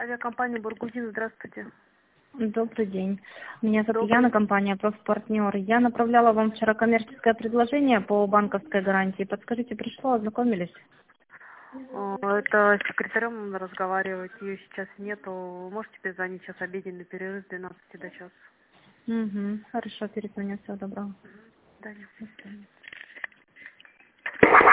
Авиакомпания «Баргузин», здравствуйте. Добрый день. Меня зовут Добрый. Яна, компания «Профпартнер». Я направляла вам вчера коммерческое предложение по банковской гарантии. Подскажите, пришло, ознакомились? Это с секретарем надо разговаривать, ее сейчас нету. Можете перезвонить, сейчас обеденный перерыв с 12 до часа. Угу. Хорошо, перезвоню. Всего доброго. До свидания. До свидания.